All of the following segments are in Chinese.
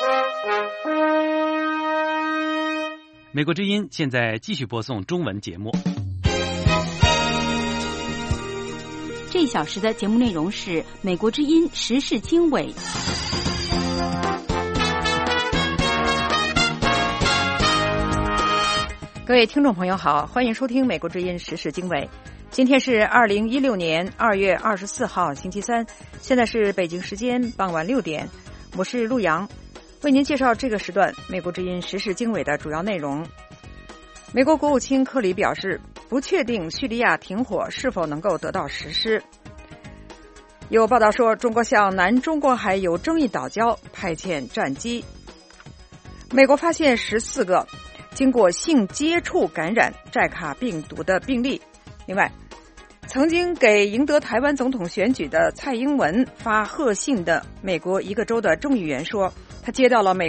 美国之音现在继续播送中文节目。 这一小时的节目内容是美国之音时事经纬。 各位听众朋友好，欢迎收听美国之音时事经纬。今天是2016年2月24号星期三，现在是北京时间傍晚6点，我是陆阳，为您介绍这个时段美国之音时事经纬的主要内容。美国国务卿克里表示，不确定叙利亚停火是否能够得到实施。有报道说，中国向南中国海有争议岛礁派遣战机。美国发现14个经过性接触感染寨卡病毒的病例。另外，曾经给赢得台湾总统选举的蔡英文发贺信的美国一个州的众议员说，他接到了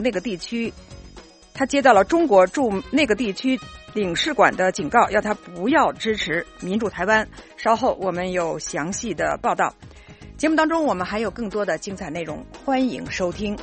中国驻那个地区领事馆的警告，要他不要支持民主台湾。稍后我们有详细的报道。节目当中我们还有更多的精彩内容，欢迎收听。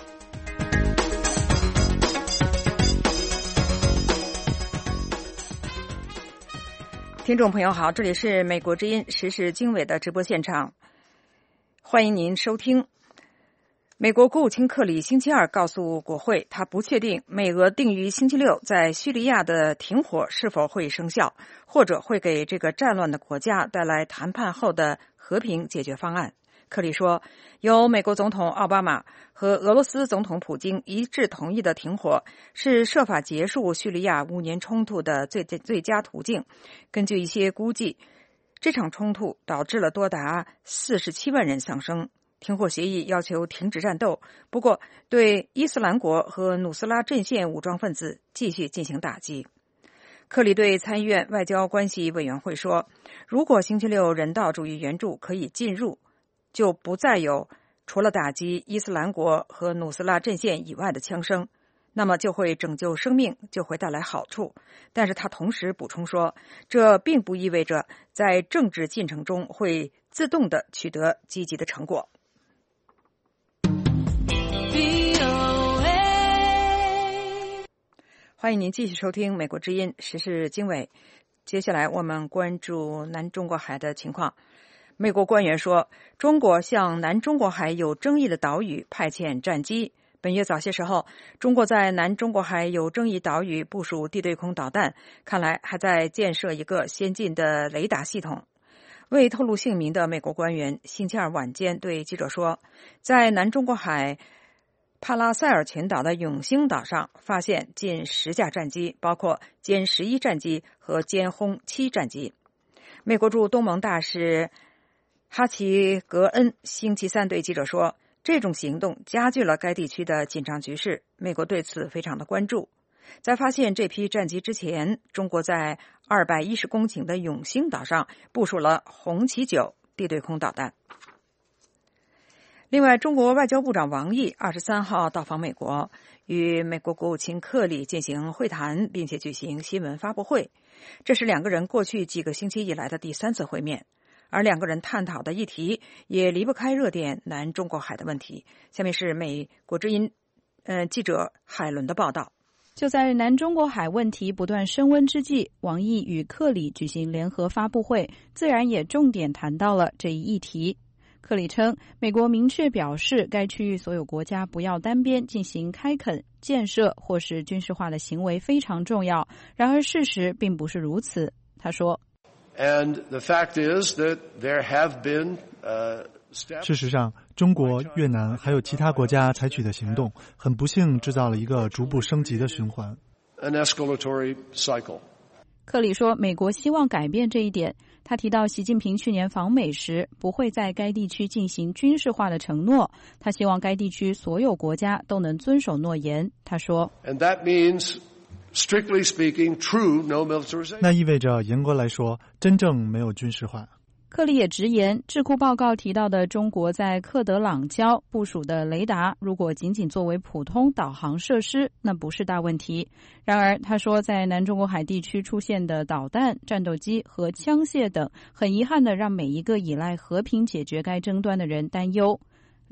听众朋友好，这里是美国之音时事经纬的直播现场，欢迎您收听。美国国务卿克里星期二告诉国会，他不确定美俄定于星期六在叙利亚的停火是否会生效，或者会给这个战乱的国家带来谈判后的和平解决方案。克里说，由美国总统奥巴马和俄罗斯总统普京一致同意的停火是设法结束叙利亚5年冲突的最佳途径。根据一些估计，这场冲突导致了多达47万人丧生。停火协议要求停止战斗，不过对伊斯兰国和努斯拉阵线武装分子继续进行打击。克里对参议院外交关系委员会说，如果星期六人道主义援助可以进入，就不再有除了打击伊斯兰国和努斯拉阵线以外的枪声，那么就会拯救生命，就会带来好处。但是他同时补充说，这并不意味着在政治进程中会自动地取得积极的成果。欢迎您继续收听美国之音时事经纬。接下来我们关注南中国海的情况。美国官员说，中国向南中国海有争议的岛屿派遣战机。本月早些时候，中国在南中国海有争议岛屿部署地对空导弹，看来还在建设一个先进的雷达系统。未透露姓名的美国官员星期二晚间对记者说，在南中国海帕拉塞尔群岛的永兴岛上发现近10架战机，包括歼11战机和歼轰7战机。美国驻东盟大使哈奇格恩星期三对记者说，这种行动加剧了该地区的紧张局势，美国对此非常的关注。在发现这批战机之前，中国在210公顷的永兴岛上部署了红旗9地对空导弹。另外，中国外交部长王毅23号到访美国，与美国国务卿克里进行会谈，并且举行新闻发布会。这是两个人过去几个星期以来的第3次会面，而两个人探讨的议题也离不开热点南中国海的问题。下面是美国之音记者海伦的报道。 就在南中国海问题不断升温之际，王毅与克里举行联合发布会，自然也重点谈到了这一议题。克里称，美国明确表示该区域所有国家不要单边进行开垦、建设或是军事化的行为非常重要，然而事实并不是如此。他说， And the fact is that there have been 事实上，中国、越南还有其他国家采取的行动，很不幸制造了一个逐步升级的循环。 an escalatory cycle. 克里说，美国希望改变这一点。他提到习近平去年访美时不会在该地区进行军事化的承诺，他希望该地区所有国家都能遵守诺言。他说， And that means, strictly speaking, true no militarization. 那意味着严格来说，真正没有军事化。 克里也直言，智库报告提到的中国在克德朗礁部署的雷达，如果仅仅作为普通导航设施，那不是大问题。然而，他说，在南中国海地区出现的导弹、战斗机和枪械等，很遗憾地让每一个依赖和平解决该争端的人担忧。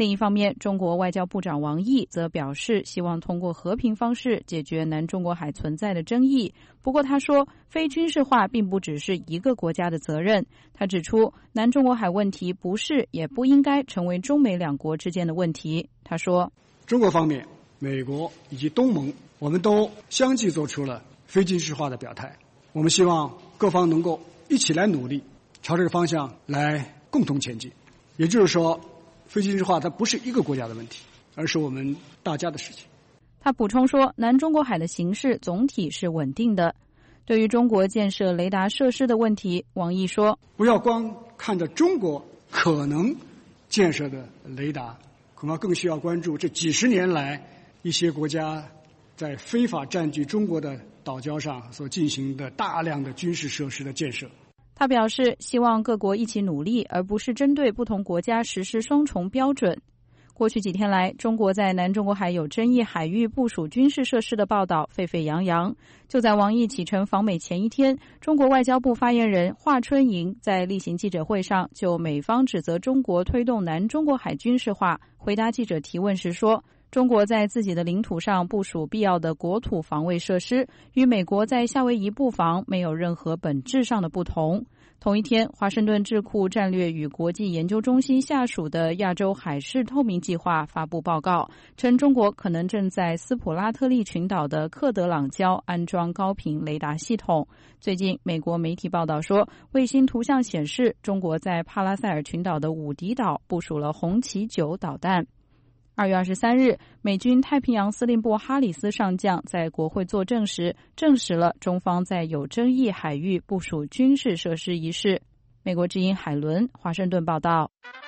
另一方面，中国外交部长王毅则表示，希望通过和平方式解决南中国海存在的争议。不过他说，非军事化并不只是一个国家的责任。他指出，南中国海问题不是也不应该成为中美两国之间的问题。他说， 中国方面、美国以及东盟，我们都相继做出了非军事化的表态。我们希望各方能够一起来努力，朝这个方向来共同前进。也就是说，非军事化它不是一个国家的问题，而是我们大家的事情。 他补充说，南中国海的形势总体是稳定的。对于中国建设雷达设施的问题，王毅说， 不要光看着中国可能建设的雷达，恐怕更需要关注这几十年来一些国家在非法占据中国的岛礁上所进行的大量的军事设施的建设。 他表示，希望各国一起努力，而不是针对不同国家实施双重标准。过去几天来，中国在南中国海有争议海域部署军事设施的报道沸沸扬扬。就在王毅启程访美前一天，中国外交部发言人华春莹在例行记者会上就美方指责中国推动南中国海军事化，回答记者提问时说，中国在自己的领土上部署必要的国土防卫设施，与美国在夏威夷布防没有任何本质上的不同。同一天，华盛顿智库战略与国际研究中心下属的亚洲海事透明计划发布报告，称中国可能正在斯普拉特利群岛的克德朗礁安装高频雷达系统。最近，美国媒体报道说，卫星图像显示，中国在帕拉塞尔群岛的武迪岛部署了红旗9导弹。2月23日，美军太平洋司令部哈里斯上将在国会作证时，证实了中方在有争议海域部署军事设施一事。美国之音海伦华盛顿报道。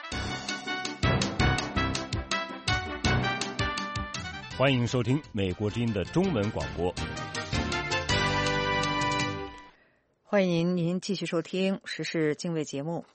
欢迎收听美国之音的中文广播。 欢迎您继续收听时事经纬节目。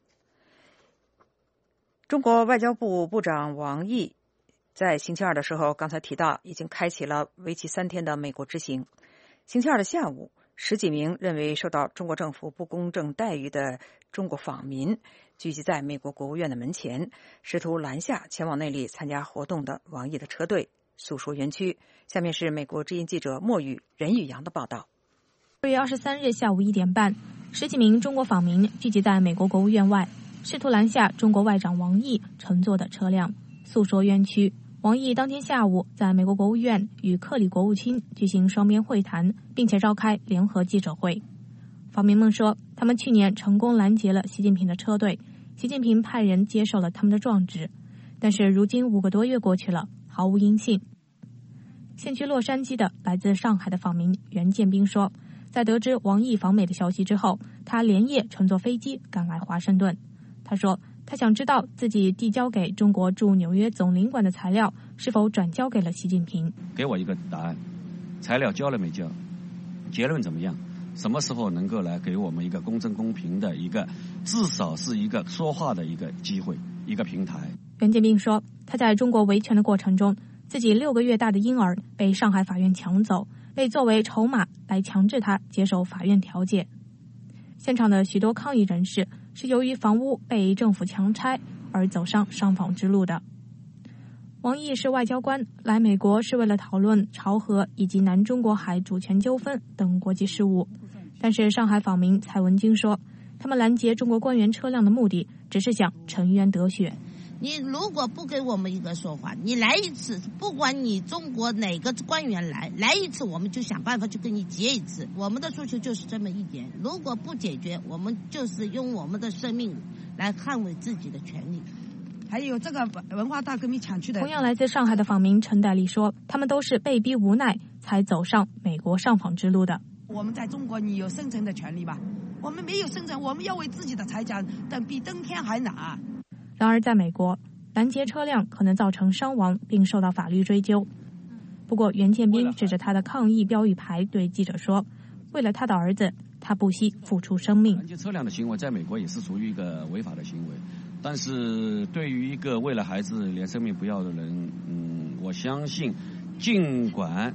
中国外交部部长王毅在星期二的时候，刚才提到已经开启了为期3天的美国之行。星期二的下午，10几名认为受到中国政府不公正待遇的中国访民聚集在美国国务院的门前，试图拦下前往那里参加活动的王毅的车队，诉说冤屈。下面是美国之音记者莫宇、任宇阳的报道。 2月23日下午1点半，10几名中国访民聚集在美国国务院外，试图拦下中国外长王毅乘坐的车辆，诉说冤屈。王毅当天下午在美国国务院与克里国务卿举行双边会谈，并且召开联合记者会。访民们说，他们去年成功拦截了习近平的车队，习近平派人接受了他们的状纸，但是如今5个多月过去了，毫无音信。现居洛杉矶的来自上海的访民袁建兵说，在得知王毅访美的消息之后，他连夜乘坐飞机赶来华盛顿。他说，他想知道自己递交给中国驻纽约总领馆的材料是否转交给了习近平。 给我一个答案，材料交了没交，结论怎么样，什么时候能够来给我们一个公正公平的一个，至少是一个说话的一个机会，一个平台。 袁建兵说，他在中国维权的过程中，自己6个月大的婴儿被上海法院抢走，被作为筹码来强制他接受法院调解。现场的许多抗议人士是由于房屋被政府强拆而走上上访之路的。王毅是外交官，来美国是为了讨论朝核以及南中国海主权纠纷等国际事务。但是上海访民蔡文京说，他们拦截中国官员车辆的目的只是想沉冤得雪。 你如果不给我们一个说法，你来一次，不管你中国哪个官员来一次，我们就想办法去跟你结一次。我们的诉求就是这么一点，如果不解决，我们就是用我们的生命来捍卫自己的权利。 还有这个文化大革命抢去的。 同样来自上海的访民陈代丽说，他们都是被逼无奈才走上美国上访之路的。 我们在中国，你有生存的权利吧？我们没有生存，我们要为自己的财产比登天还难。 然而在美国，拦截车辆可能造成伤亡并受到法律追究。不过袁建兵指着他的抗议标语牌对记者说，为了他的儿子，他不惜付出生命。 拦截车辆的行为在美国也是属于一个违法的行为，但是对于一个为了孩子连生命不要的人，我相信尽管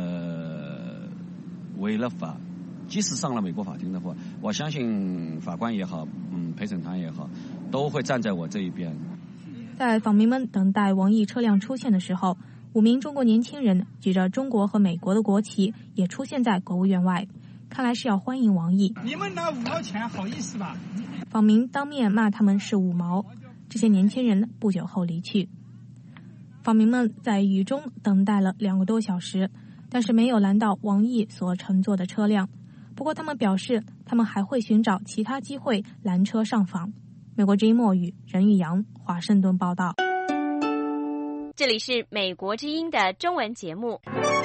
违了法，即使上了美国法庭的话，我相信法官也好，陪审团也好，都会站在我这一边。 在访民们等待王毅车辆出现的时候，5名中国年轻人举着中国和美国的国旗也出现在国务院外，看来是要欢迎王毅。 你们拿5毛钱好意思吧？ 访民当面骂他们是5毛，这些年轻人不久后离去。访民们在雨中等待了2个多小时，但是没有拦到王毅所乘坐的车辆。不过他们表示，他们还会寻找其他机会拦车上访。美国之音墨语，任玉阳，华盛顿报道。 这里是美国之音的中文节目。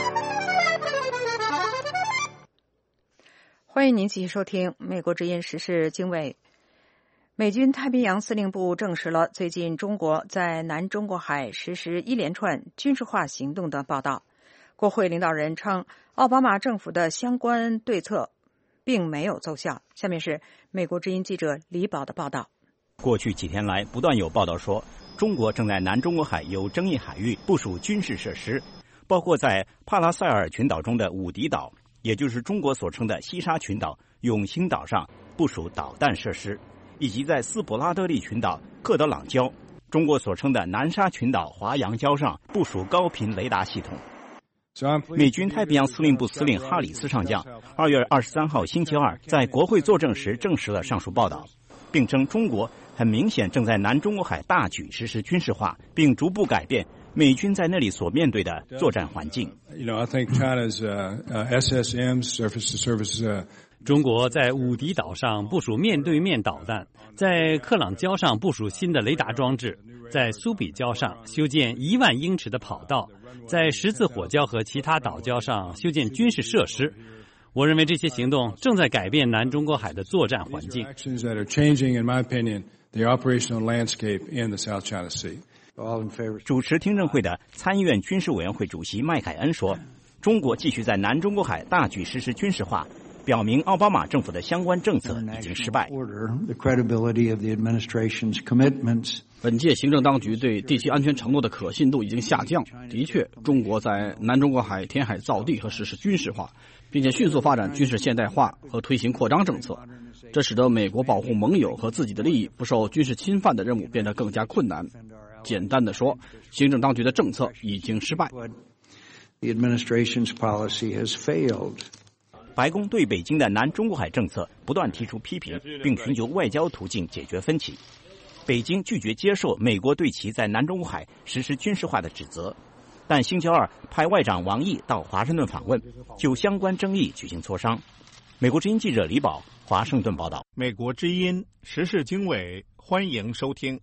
欢迎您继续收听美国之音时事经纬。美军太平洋司令部证实了最近中国在南中国海实施一连串军事化行动的报道。国会领导人称，奥巴马政府的相关对策并没有奏效。下面是美国之音记者李宝的报道。 过去几天来，不断有报道说，中国正在南中国海有争议海域部署军事设施，包括在帕拉塞尔群岛中的武迪岛，也就是中国所称的西沙群岛永兴岛上部署导弹设施，以及在斯伯拉德利群岛克德朗礁，中国所称的南沙群岛华阳礁上部署高频雷达系统。美军太平洋司令部司令哈里斯上将2月23号星期二在国会作证时证实了上述报道，并称中国很明显正在南中国海大举实施军事化，并逐步改变美军在那里所面对的作战环境。 中国在武迪岛上部署面对面导弹，在克朗礁上部署新的雷达装置，在苏比礁上修建1万英尺的跑道，在十字火礁和其他岛礁上修建军事设施。我认为这些行动正在改变南中国海的作战环境。 主持听证会的参议院军事委员会主席麦凯恩说，中国继续在南中国海大举实施军事化，表明奥巴马政府的相关政策已经失败。 本届行政当局对地区安全承诺的可信度已经下降。的确，中国在南中国海填海造地和实施军事化，并且迅速发展军事现代化和推行扩张政策，这使得美国保护盟友和自己的利益不受军事侵犯的任务变得更加困难。简单的说，行政当局的政策已经失败。 白宫对北京的南中国海政策不断提出批评，并寻求外交途径解决分歧。北京拒绝接受美国对其在南中国海实施军事化的指责，但星期二派外长王毅到华盛顿访问，就相关争议举行磋商。美国之音记者李宝，华盛顿报道。 美国之音时事经纬，欢迎收听。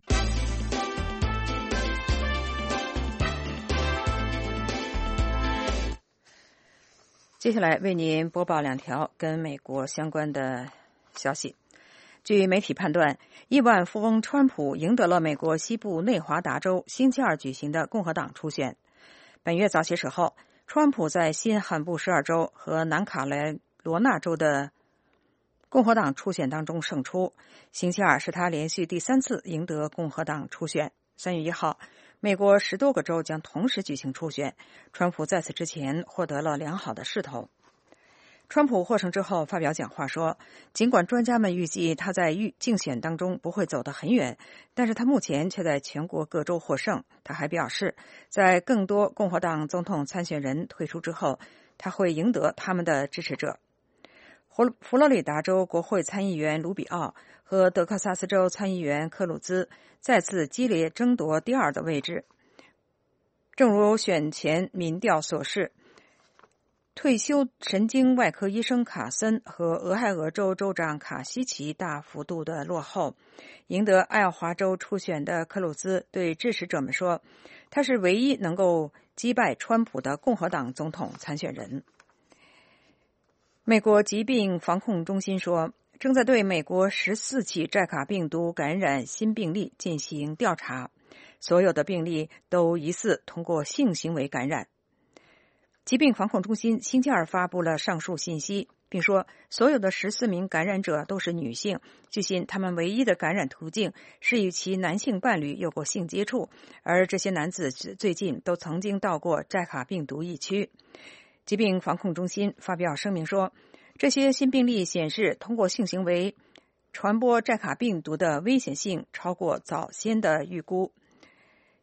接下来为您播报2条跟美国相关的消息。据媒体判断，亿万富翁川普赢得了美国西部内华达州星期二举行的共和党初选。本月早些时候，川普在新罕布什尔州和南卡罗纳州的共和党初选当中胜出。星期二是他连续第3次赢得共和党初选。3月1号，美国10多个州将同时举行初选，川普在此之前获得了良好的势头。川普获胜之后发表讲话说，尽管专家们预计他在竞选当中不会走得很远，但是他目前却在全国各州获胜。他还表示，在更多共和党总统参选人退出之后，他会赢得他们的支持者。佛罗里达州国会参议员卢比奥和德克萨斯州参议员克鲁兹再次激烈争夺第2的位置。正如选前民调所示，退休神经外科医生卡森和俄亥俄州州长卡西奇大幅度的落后。赢得爱奥华州初选的克鲁兹对支持者们说，他是唯一能够击败川普的共和党总统参选人。美国疾病防控中心说，正在对美国14起寨卡病毒感染新病例进行调查，所有的病例都疑似通过性行为感染。疾病防控中心星期二发布了上述信息，并说所有的14名感染者都是女性，据信他们唯一的感染途径是与其男性伴侣有过性接触，而这些男子最近都曾经到过寨卡病毒疫区。疾病防控中心发表声明说，这些新病例显示通过性行为传播寨卡病毒的危险性超过早先的预估。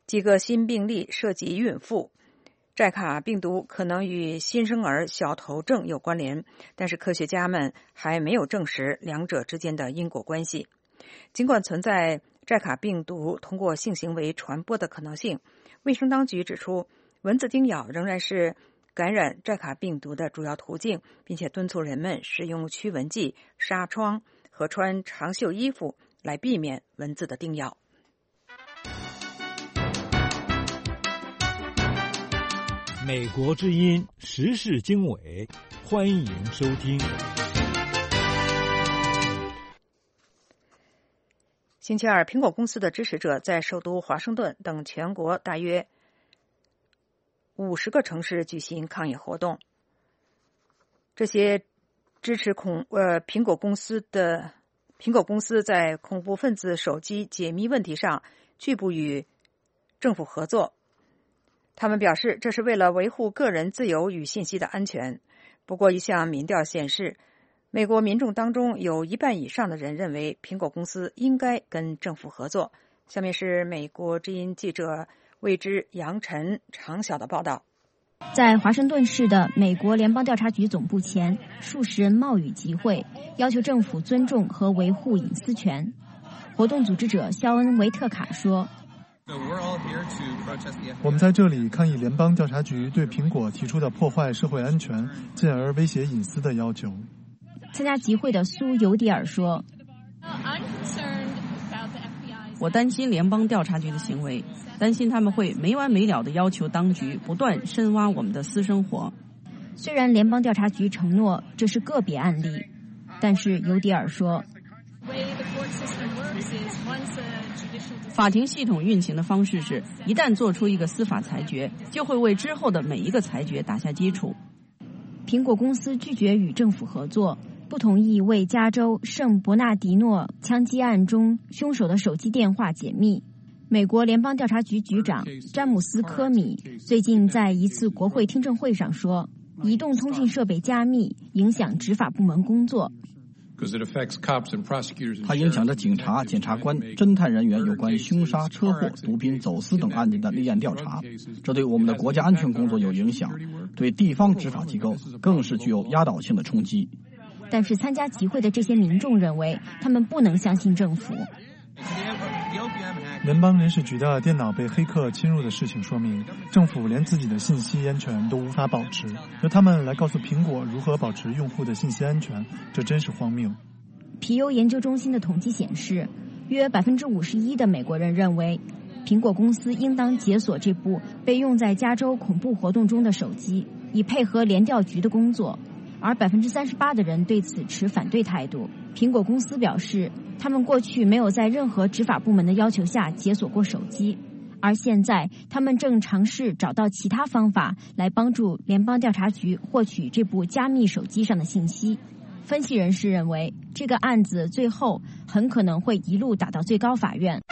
几个新病例涉及孕妇。寨卡病毒可能与新生儿小头症有关联，但是科学家们还没有证实两者之间的因果关系。尽管存在寨卡病毒通过性行为传播的可能性，卫生当局指出，蚊子叮咬仍然是感染寨卡病毒的主要途径，并且敦促人们使用驱蚊剂、纱窗和穿长袖衣服来避免蚊子的叮咬。 美国之音时事经纬，欢迎收听。 星期二，苹果公司的支持者在首都华盛顿等全国大约50个城市举行抗议活动。这些支持苹果公司在恐怖分子手机解密问题上拒不与政府合作。他们表示，这是为了维护个人自由与信息的安全。不过，一项民调显示，美国民众当中有1半以上的人认为苹果公司应该跟政府合作。下面是美国之音记者为之杨晨长晓的报道。 在华盛顿市的美国联邦调查局总部前，数十人冒雨集会，要求政府尊重和维护隐私权。活动组织者肖恩·维特卡说， 我们在这里抗议联邦调查局对苹果提出的破坏社会安全，进而威胁隐私的要求。 参加集会的苏尤迪尔说， 我担心联邦调查局的行为，担心他们会没完没了地要求当局不断深挖我们的私生活。 虽然联邦调查局承诺这是个别案例，但是尤迪尔说， 法庭系统运行的方式是，一旦做出一个司法裁决，就会为之后的每一个裁决打下基础。 苹果公司拒绝与政府合作，不同意为加州圣伯纳迪诺枪击案中凶手的手机电话解密。美国联邦调查局局长詹姆斯·科米最近在一次国会听证会上说，移动通讯设备加密影响执法部门工作。 它影响着警察、检察官、侦探人员有关凶杀、车祸、毒品、走私等案件的立案调查，这对我们的国家安全工作有影响，对地方执法机构更是具有压倒性的冲击。 但是参加集会的这些民众认为，他们不能相信政府。 联邦人事局的电脑被黑客侵入的事情说明，政府连自己的信息安全都无法保持，由他们来告诉苹果如何保持用户的信息安全，这真是荒谬。 皮尤研究中心的统计显示，约51%的美国人认为，苹果公司应当解锁这部被用在加州恐怖活动中的手机，以配合联调局的工作，而38%的人对此持反对态度。苹果公司表示，他们过去没有在任何执法部门的要求下解锁过手机，而现在他们正尝试找到其他方法来帮助联邦调查局获取这部加密手机上的信息。分析人士认为，这个案子最后很可能会一路打到最高法院。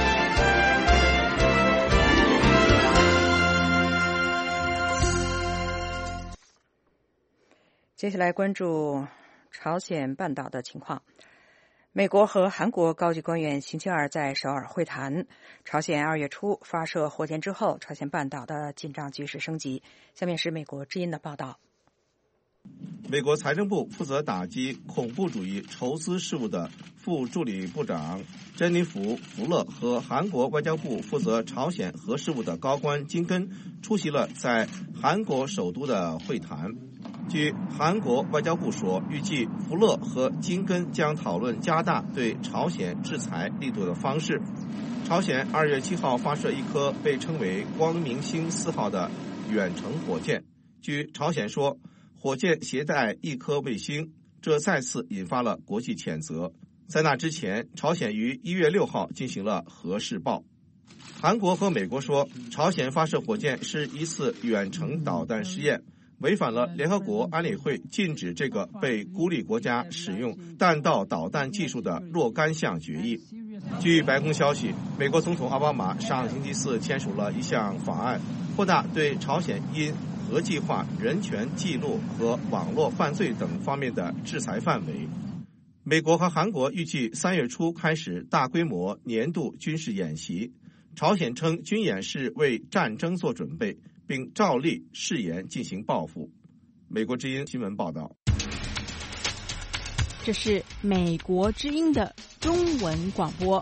接下来关注朝鲜半岛的情况。美国和韩国高级官员星期二在首尔会谈，朝鲜2月初发射火箭之后，朝鲜半岛的紧张局势升级。下面是美国之音的报道。 美国财政部负责打击恐怖主义筹资事务的副助理部长珍妮弗·福勒和韩国外交部负责朝鲜核事务的高官金根出席了在韩国首都的会谈。据韩国外交部说，预计福勒和金根将讨论加大对朝鲜制裁力度的方式。朝鲜2月7号发射一颗被称为光明星4号的远程火箭。据朝鲜说，火箭携带一颗卫星，这再次引发了国际谴责。在那之前，朝鲜于1月6号进行了核试爆。韩国和美国说，朝鲜发射火箭是一次远程导弹试验，违反了联合国安理会禁止这个被孤立国家使用弹道导弹技术的若干项决议。据白宫消息，美国总统奥巴马上星期四签署了一项法案，扩大对朝鲜因核计划、人权记录和网络犯罪等方面的制裁范围。美国和韩国预计3月初开始大规模年度军事演习， 朝鲜称军演是为战争做准备，并照例誓言进行报复。美国之音新闻报道。 这是美国之音的中文广播。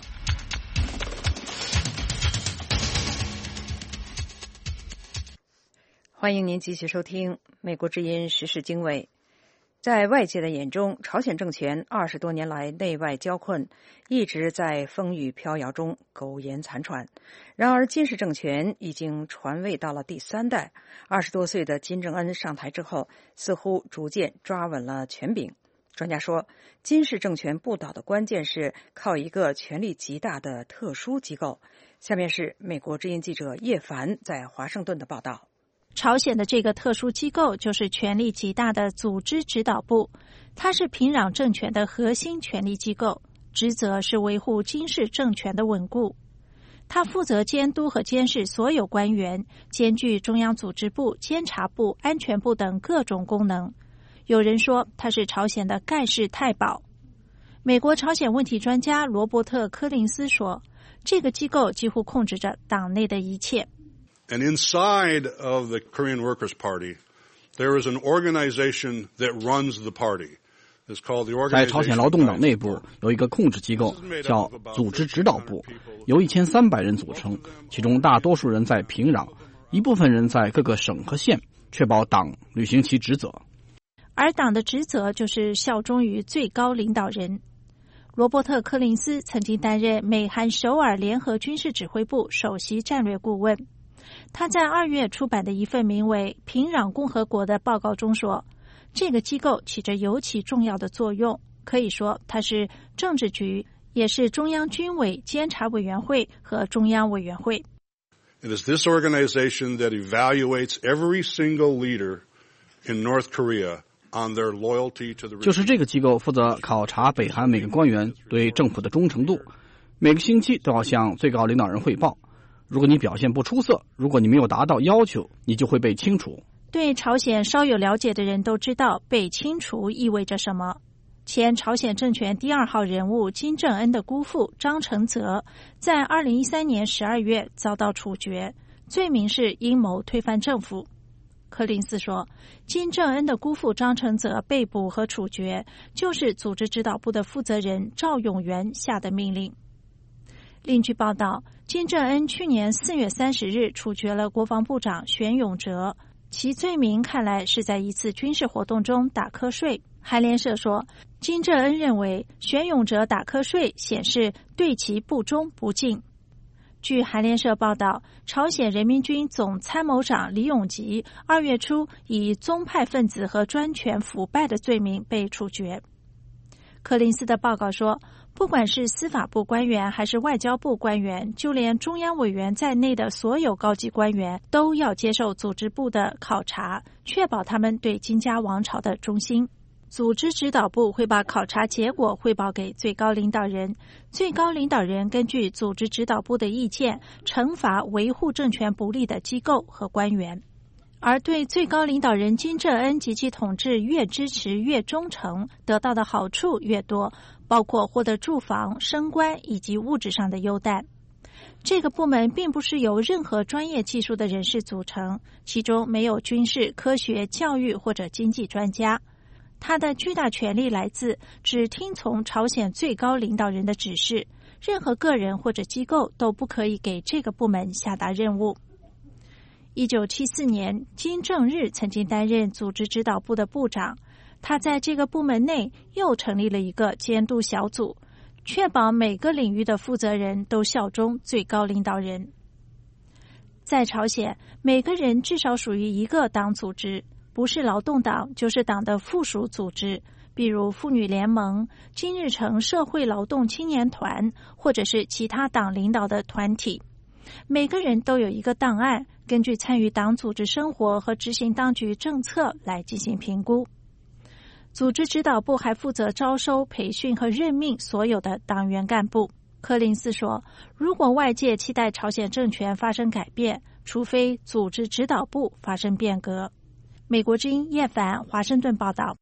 欢迎您继续收听美国之音时事经纬。在外界的眼中，朝鲜政权20多年来内外交困，一直在风雨飘摇中苟延残喘。然而金氏政权已经传位到了第3代，20多岁的金正恩上台之后，似乎逐渐抓稳了权柄。专家说，金氏政权不倒的关键是靠一个权力极大的特殊机构。下面是美国之音记者叶凡在华盛顿的报道。 朝鲜的这个特殊机构就是权力极大的组织指导部，它是平壤政权的核心权力机构，职责是维护金氏政权的稳固。它负责监督和监视所有官员，兼具中央组织部、监察部、安全部等各种功能。有人说它是朝鲜的盖世太保。美国朝鲜问题专家罗伯特·柯林斯说，这个机构几乎控制着党内的一切。 And inside of the Korean Workers' Party, there is an organization that runs the party. It's called the organization. 在朝鲜劳动党内部有一个控制机构，叫组织指导部，由1300人组成，其中大多数人在平壤，一部分人在各个省和县，确保党履行其职责。 而党的职责就是效忠于最高领导人。罗伯特·柯林斯曾经担任美韩首尔联合军事指挥部首席战略顾问。他在2月出版的一份名为《平壤共和国》的报告中说，这个机构起着尤其重要的作用，可以说它是政治局，也是中央军委监察委员会和中央委员会。 It is this organization that evaluates every single leader in North Korea on their loyalty to the regime. 就是这个机构负责考察北韩每个官员对政府的忠诚度，每个星期都要向最高领导人汇报。如果你表现不出色，如果你没有达到要求，你就会被清除。 对朝鲜稍有了解的人都知道被清除意味着什么。前朝鲜政权第2号人物金正恩的姑父张成泽在2013年12月遭到处决，罪名是阴谋推翻政府。柯林斯说，金正恩的姑父张成泽被捕和处决，就是组织指导部的负责人赵永元下的命令。另据报道，金正恩去年4月30日处决了国防部长玄永哲，其罪名看来是在一次军事活动中打瞌睡。韩联社说，金正恩认为玄永哲打瞌睡显示对其不忠不敬。据韩联社报道，朝鲜人民军总参谋长李永吉2月初以宗派分子和专权腐败的罪名被处决。柯林斯的报告说，不管是司法部官员还是外交部官员，就连中央委员在内的所有高级官员都要接受组织部的考察，确保他们对金家王朝的忠心。组织指导部会把考察结果汇报给最高领导人，最高领导人根据组织指导部的意见，惩罚维护政权不利的机构和官员。而对最高领导人金正恩及其统治越支持越忠诚，得到的好处越多，包括获得住房、升官以及物质上的优待。这个部门并不是由任何专业技术的人士组成，其中没有军事、科学、教育或者经济专家。他的巨大权力来自只听从朝鲜最高领导人的指示，任何个人或者机构都不可以给这个部门下达任务。1974年，金正日曾经担任组织指导部的部长，他在这个部门内又成立了一个监督小组，确保每个领域的负责人都效忠最高领导人。在朝鲜，每个人至少属于一个党组织，不是劳动党就是党的附属组织，比如妇女联盟、金日成社会劳动青年团，或者是其他党领导的团体。每个人都有一个档案，根据参与党组织生活和执行当局政策来进行评估。组织指导部还负责招收、培训和任命所有的党员干部。柯林斯说，如果外界期待朝鲜政权发生改变，除非组织指导部发生变革。美国之音叶凡，华盛顿报道。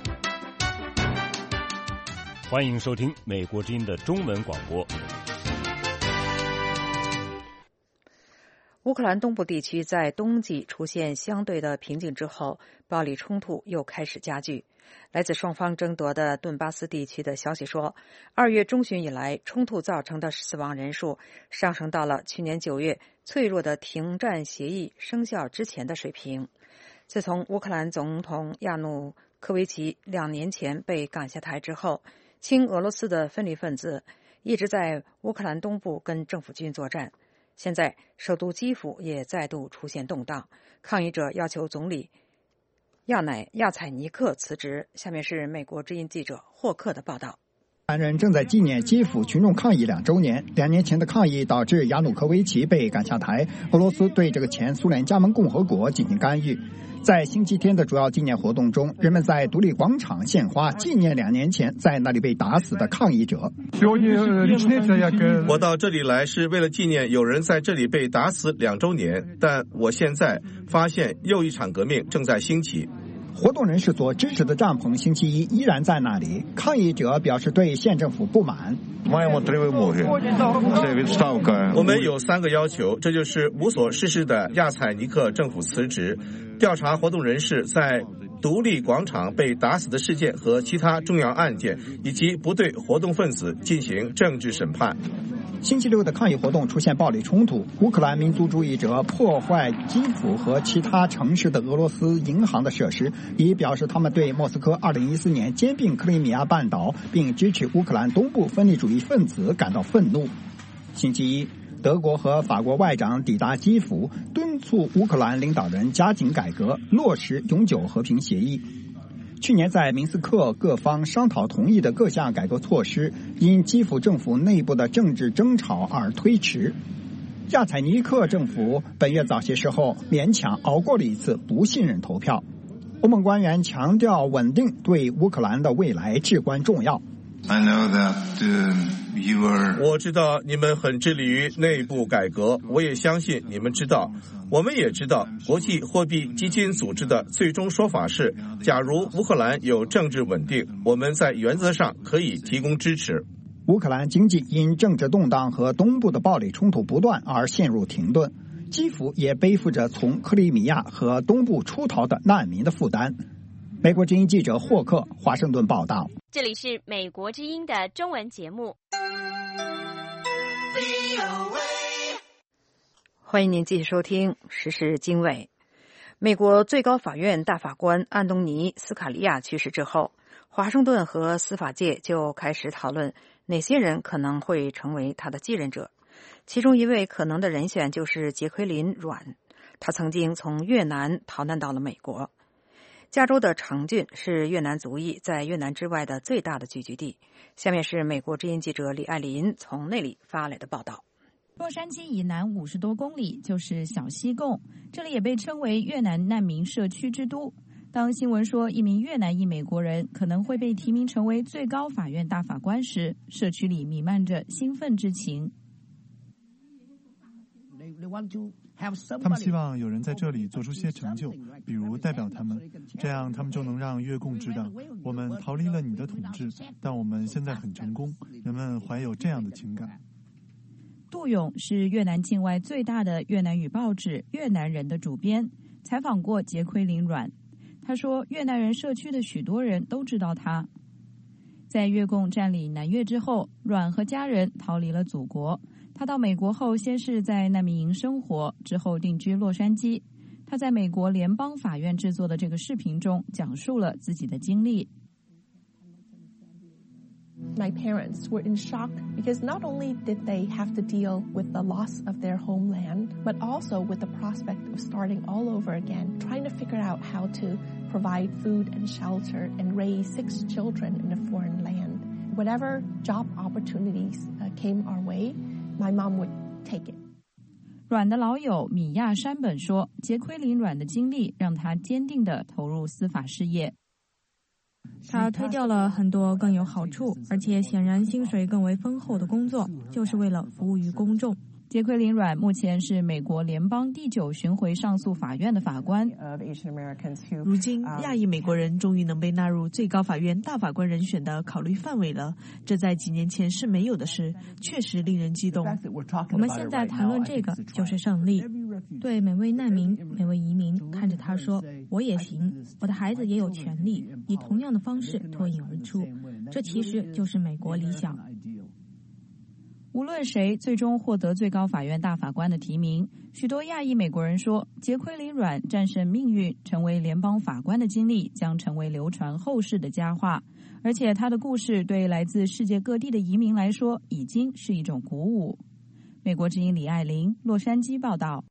欢迎收听美国之音的中文广播。 乌克兰东部地区在冬季出现相对的平静之后，暴力冲突又开始加剧。来自双方争夺的顿巴斯地区的消息说，2月中旬以来，冲突造成的死亡人数上升到了去年9月脆弱的停战协议生效之前的水平。自从乌克兰总统亚努科维奇2年前被赶下台之后，亲俄罗斯的分离分子一直在乌克兰东部跟政府军作战。现在首都基辅也再度出现动荡，抗议者要求总理亚采尼克辞职。下面是美国之音记者霍克的报道。 人正在纪念基辅群众抗议2周年。2年前的抗议导致亚努科维奇被赶下台，俄罗斯对这个前苏联加盟共和国进行干预。在星期天的主要纪念活动中，人们在独立广场献花，纪念2年前在那里被打死的抗议者。 我到这里来是为了纪念有人在这里被打死2周年，但我现在发现又一场革命正在兴起。 活动人士所支持的帐篷星期一依然在那里，抗议者表示对县政府不满。 我们有3个要求，这就是无所事事的亚采尼克政府辞职，调查活动人士在独立广场被打死的事件和其他重要案件，以及不对活动分子进行政治审判。 星期六的抗议活动出现暴力冲突，乌克兰民族主义者破坏基辅和其他城市的俄罗斯银行的设施，以表示他们对莫斯科2014年兼并克里米亚半岛并支持乌克兰东部分离主义分子感到愤怒。星期一，德国和法国外长抵达基辅，敦促乌克兰领导人加紧改革，落实永久和平协议。去年在明斯克各方商讨同意的各项改革措施，因基辅政府内部的政治争吵而推迟。亚采尼克政府本月早些时候勉强熬过了一次不信任投票。欧盟官员强调，稳定对乌克兰的未来至关重要。 我知道你们很致力于内部改革，我也相信你们知道，我们也知道，国际货币基金组织的最终说法是，假如乌克兰有政治稳定，我们在原则上可以提供支持。 乌克兰经济因政治动荡和东部的暴力冲突不断而陷入停顿，基辅也背负着从克里米亚和东部出逃的难民的负担。美国之音记者霍克华盛顿报道。 这里是美国之音的中文节目。 欢迎您继续收听时事经纬。美国最高法院大法官安东尼·斯卡利亚去世之后，华盛顿和司法界就开始讨论哪些人可能会成为他的继任者。其中一位可能的人选就是杰奎琳·阮，他曾经从越南逃难到了美国。加州的长郡是越南族裔在越南之外的最大的聚居地。下面是美国之音记者李爱林从那里发来的报道。 洛杉矶以南50多公里就是小西贡，这里也被称为越南难民社区之都。当新闻说一名越南裔美国人可能会被提名成为最高法院大法官时，社区里弥漫着兴奋之情。 他们希望有人在这里做出些成就，比如代表他们，这样他们就能让越共知道，我们逃离了你的统治，但我们现在很成功。人们怀有这样的情感。 杜勇是越南境外最大的越南语报纸《越南人》的主编，采访过杰奎琳·阮。他说，越南人社区的许多人都知道他。在越共占领南越之后，阮和家人逃离了祖国。他到美国后，先是在难民营生活，之后定居洛杉矶。他在美国联邦法院制作的这个视频中讲述了自己的经历。 My parents were in shock because not only did they have to deal with the loss of their homeland, but also with the prospect of starting all over again, trying to figure out how to provide food and shelter and raise 6 children in a foreign land. Whatever job opportunities came our way, my mom would take it. 阮的老友米亚山本说，杰奎琳·阮的经历让他坚定地投入司法事业。 他推掉了很多更有好处，而且显然薪水更为丰厚的工作，就是为了服务于公众。 杰奎琳·阮目前是美国联邦第9巡回上诉法院的法官。 如今，亚裔美国人终于能被纳入最高法院大法官人选的考虑范围了，这在几年前是没有的事，确实令人激动。 我们现在谈论这个就是胜利。 对每位难民、每位移民，看着他说：“我也行，我的孩子也有权利以同样的方式脱颖而出。”这其实就是美国理想。 无论谁最终获得最高法院大法官的提名，许多亚裔美国人说，杰奎琳·阮战胜命运成为联邦法官的经历将成为流传后世的佳话，而且他的故事对来自世界各地的移民来说已经是一种鼓舞。美国之音李爱玲，洛杉矶报道。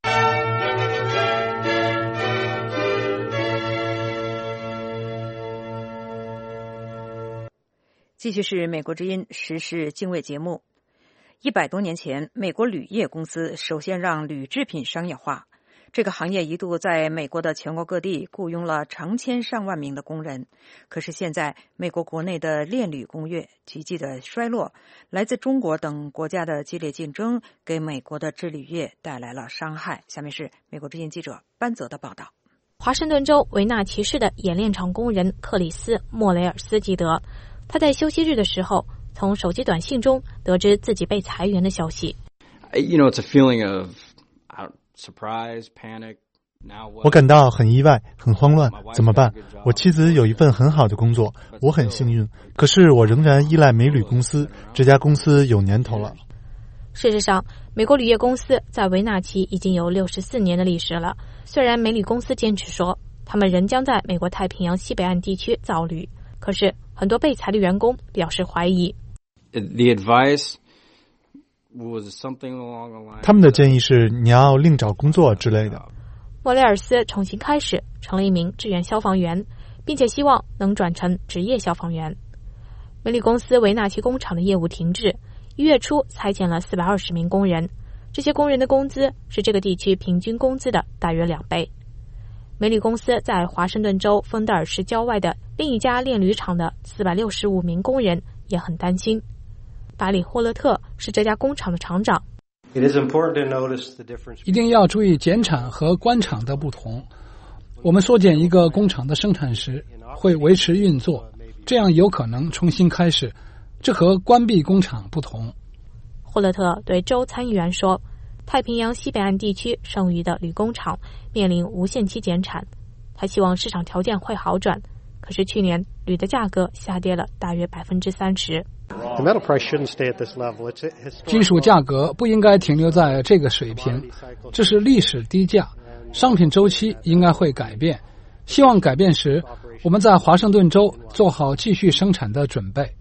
继续是美国之音时事经纬节目。100多年前，美国铝业公司首先让铝制品商业化。这个行业一度在美国的全国各地雇佣了成千上万名的工人。可是现在，美国国内的炼铝工业急剧的衰落，来自中国等国家的激烈竞争给美国的制铝业带来了伤害。下面是美国之音记者班泽的报道。 华盛顿州维纳奇市的冶炼厂工人克里斯·莫雷尔斯记得，他在休息日的时候从手机短信中得知自己被裁员的消息。 It's a feeling of surprise, panic. 我感到很意外，很慌乱，怎么办？我妻子有一份很好的工作，我很幸运，可是我仍然依赖美铝公司，这家公司有年头了。 事实上，美国铝业公司在维纳奇已经有64年的历史了。虽然美铝公司坚持说，他们仍将在美国太平洋西北岸地区造铝，可是很多被裁的员工表示怀疑。 他们的建议是你要另找工作之类的。 莫雷尔斯重新开始，成了一名志愿消防员，并且希望能转成职业消防员。美铝公司维纳奇工厂的业务停滞，1月初裁减了420名工人，这些工人的工资是这个地区平均工资的大约2倍。美铝公司在华盛顿州芬德尔市郊外的另一家炼铝厂的465名工人也很担心。巴里·霍勒特是这家工厂的厂长。 一定要注意减产和关厂的不同。我们缩减一个工厂的生产时，会维持运作，这样有可能重新开始，这和关闭工厂不同。 霍勒特对州参议员说，太平洋西北岸地区剩余的铝工厂面临无限期减产，他希望市场条件会好转，可是去年铝的价格下跌了大约30%。 金属价格不应该停留在这个水平，这是历史低价，商品周期应该会改变。希望改变时，我们在华盛顿州做好继续生产的准备。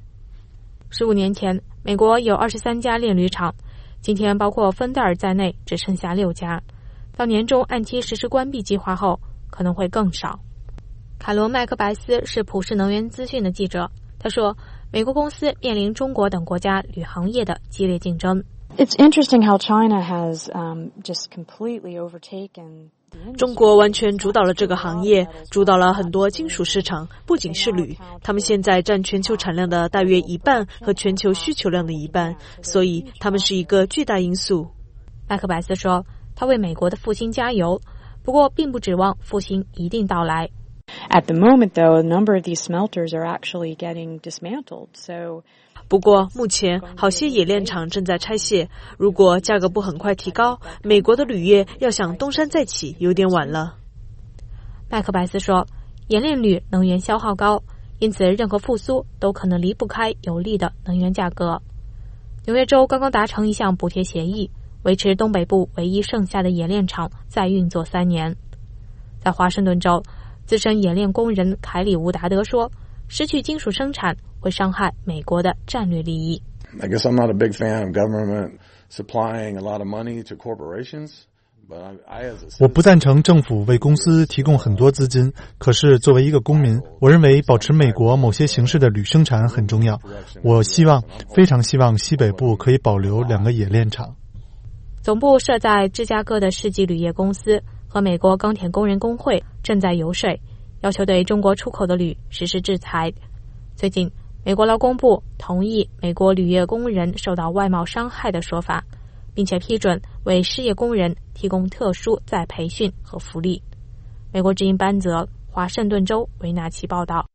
15年前，美国有23家炼铝厂，今天包括芬德尔在内只剩下6家。到年中按期实施关闭计划后，可能会更少。凯罗·麦克白斯是普世能源资讯的记者，他说，美国公司面临中国等国家铝行业的激烈竞争。 It's interesting how China has just completely overtaken. 中国完全主导了这个行业，主导了很多金属市场，不仅是铝，他们现在占全球产量的大约1半和全球需求量的1半，所以他们是一个巨大因素。 麦克白斯说，他为美国的复兴加油，不过并不指望复兴一定到来。 At the moment, though, a number of these smelters are actually getting dismantled. So, 不过目前好些冶炼厂正在拆卸，如果价格不很快提高，美国的铝业要想东山再起有点晚了。 麦克白斯说，冶炼铝能源消耗高，因此任何复苏都可能离不开有利的能源价格。纽约州刚刚达成一项补贴协议，维持东北部唯一剩下的冶炼厂再运作3年。在华盛顿州，资深冶炼工人凯里·伍达德说，失去金属生产会伤害美国的战略利益。 I guess I'm not a big fan of government supplying a lot of money to corporations. 我不赞成政府为公司提供很多资金，可是作为一个公民，我认为保持美国某些形式的铝生产很重要。我非常希望西北部可以保留2个冶炼厂。 总部设在芝加哥的世纪铝业公司和美国钢铁工人工会正在游说，要求对中国出口的铝实施制裁。最近，美国劳工部同意美国铝业工人受到外贸伤害的说法，并且批准为失业工人提供特殊再培训和福利。美国之音班泽，华盛顿州维纳奇报道。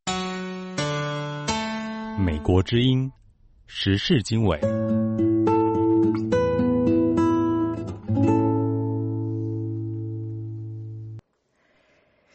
美国之音时事经纬。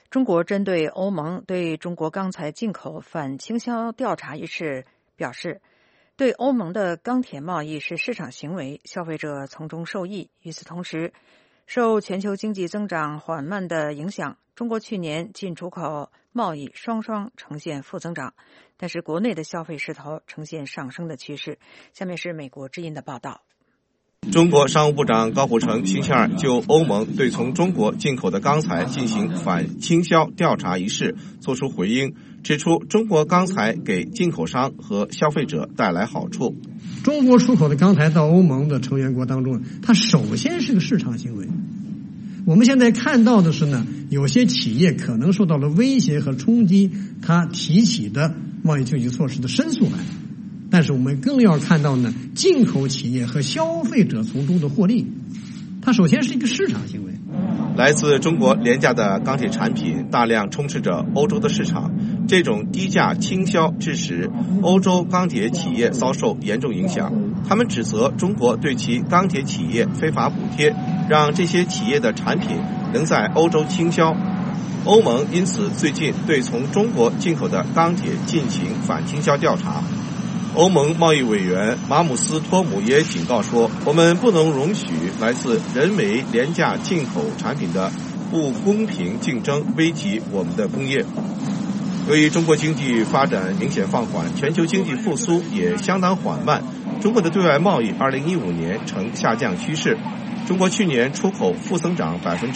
中国针对欧盟对中国钢材进口反倾销调查一事表示，对欧盟的钢铁贸易是市场行为，消费者从中受益。与此同时，受全球经济增长缓慢的影响，中国去年进出口贸易双双呈现负增长，但是国内的消费势头呈现上升的趋势。下面是美国之音的报道。 中国商务部长高虎城星期二就欧盟对从中国进口的钢材进行反倾销调查一事作出回应，指出中国钢材给进口商和消费者带来好处。 中国出口的钢材到欧盟的成员国当中，它首先是个市场行为。我们现在看到的是呢，有些企业可能受到了威胁和冲击，它提起的贸易救济措施的申诉来。但是我们更要看到呢，进口企业和消费者从中的获利，它首先是一个市场行为。 来自中国廉价的钢铁产品大量充斥着欧洲的市场，这种低价倾销致使欧洲钢铁企业遭受严重影响。他们指责中国对其钢铁企业非法补贴，让这些企业的产品能在欧洲倾销。欧盟因此最近对从中国进口的钢铁进行反倾销调查。欧盟贸易委员马姆斯托姆也警告说，我们不能容许来自人为廉价进口产品的不公平竞争危及我们的工业。由于中国经济发展明显放缓，全球经济复苏也相当缓慢，中国的对外贸易2015年呈下降趋势。中国去年出口负增长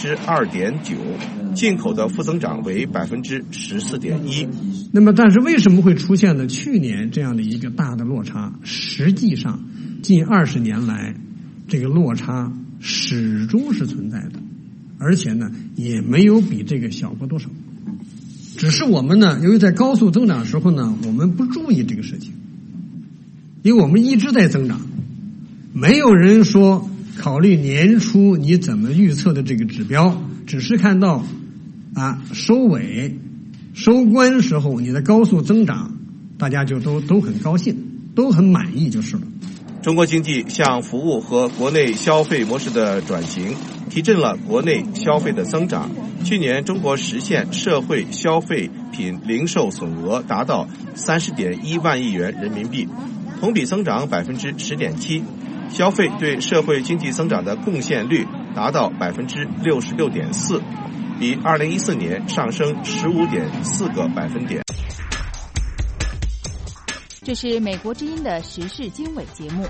2.9%， 进口的负增长为 14.1%。 那么但是为什么会出现了去年这样的一个大的落差？实际上近20年来这个落差始终是存在的，而且呢也没有比这个小过多少。只是我们呢由于在高速增长的时候呢，我们不注意这个事情，因为我们一直在增长，没有人说考虑年初你怎么预测的这个指标，只是看到收尾收官时候你的高速增长，大家就都很高兴，都很满意就是了。 中国经济向服务和国内消费模式的转型，提振了国内消费的增长。去年中国实现社会消费品零售总额达到 30.1万亿元人民币，同比增长 10.7%。消费对社会经济增长的贡献率达到 66.4%， 比2014年上升 15.4个百分点。 这是美国之音的时事经纬节目。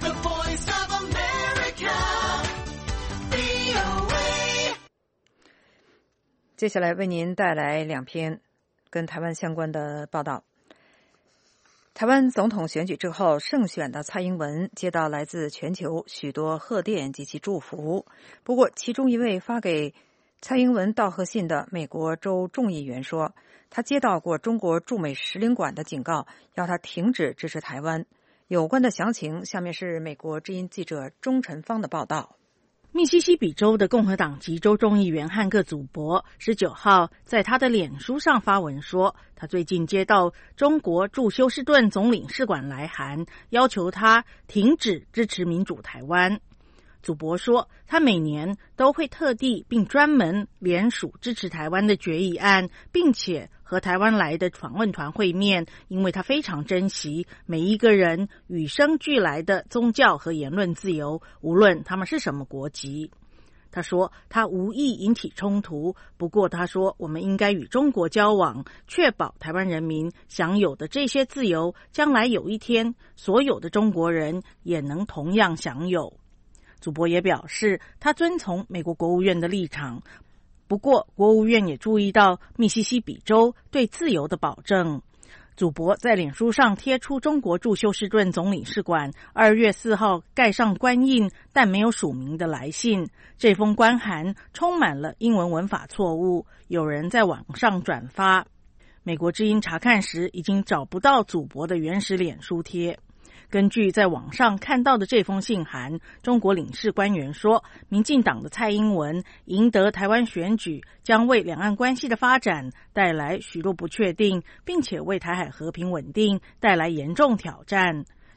接下来为您带来2篇跟台湾相关的报道。台湾总统选举之后，胜选的蔡英文接到来自全球许多贺电及其祝福。不过，其中一位发给蔡英文道贺信的美国州众议员说，他接到过中国驻美使领馆的警告，要他停止支持台湾。有关的详情，下面是美国之音记者钟晨芳的报道。 密西西比州的共和党籍州众议员汉克·祖博19号在他的脸书上发文说，他最近接到中国驻休斯顿总领事馆来函，要求他停止支持民主台湾。祖博说，他每年都会特地并专门联署支持台湾的决议案，并且和台湾来的访问团会面，因为他非常珍惜每一个人与生俱来的宗教和言论自由，无论他们是什么国籍。他说他无意引起冲突，不过他说我们应该与中国交往，确保台湾人民享有的这些自由，将来有一天所有的中国人也能同样享有。祖博也表示，他遵从美国国务院的立场，不过国务院也注意到密西西比州对自由的保证。祖博在脸书上贴出中国驻休斯顿总领事馆2月4号盖上官印但没有署名的来信，这封官函充满了英文文法错误，有人在网上转发。美国之音查看时已经找不到祖博的原始脸书贴。根据在网上看到的这封信函，中国领事官员说，民进党的蔡英文赢得台湾选举将为两岸关系的发展带来许多不确定，并且为台海和平稳定带来严重挑战。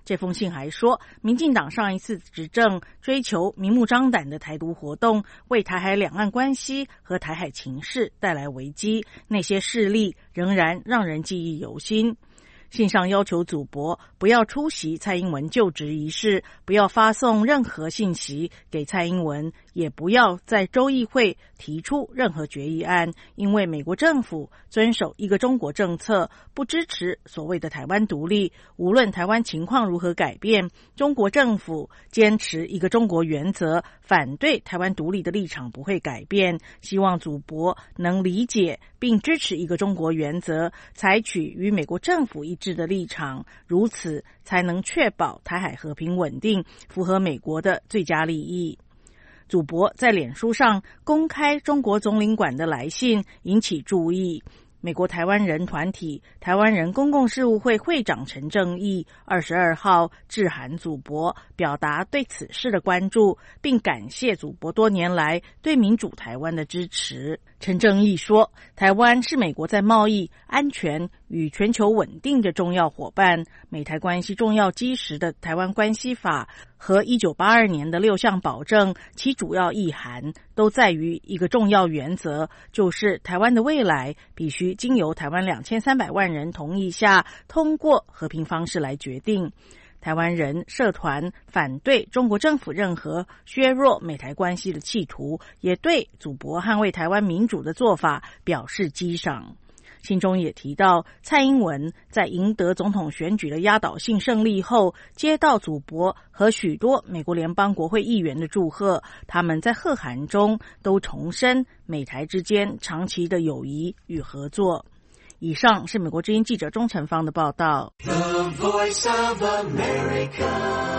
这封信还说，民进党上一次执政追求明目张胆的台独活动，为台海两岸关系和台海情势带来危机，那些事例仍然让人记忆犹新。信上要求祖博不要出席蔡英文就职仪式，不要发送任何信息给蔡英文，也不要在州议会提出任何决议案，因为美国政府遵守一个中国政策，不支持所谓的台湾独立。无论台湾情况如何改变，中国政府坚持一个中国原则，反对台湾独立的立场不会改变。希望祖博能理解并支持一个中国原则，采取与美国政府一致的立场，如此才能确保台海和平稳定，符合美国的最佳利益。祖博在脸书上公开中国总领馆的来信，引起注意。美国台湾人团体台湾人公共事务会会长陈正义22号致函祖博，表达对此事的关注，并感谢祖博多年来对民主台湾的支持。陈正义说，台湾是美国在贸易、安全与全球稳定的重要伙伴，美台关系重要基石的《台湾关系法》和1982年的6项保证，其主要意涵都在于一个重要原则，就是台湾的未来必须经由台湾2300万人同意下通过和平方式来决定。台湾人社团反对中国政府任何削弱美台关系的企图，也对祖博捍卫台湾民主的做法表示激赏。信中也提到，蔡英文在赢得总统选举的压倒性胜利后，接到祖博和许多美国联邦国会议员的祝贺，他们在贺函中都重申美台之间长期的友谊与合作。以上是美国之音记者钟成芳的报道。 The Voice of America。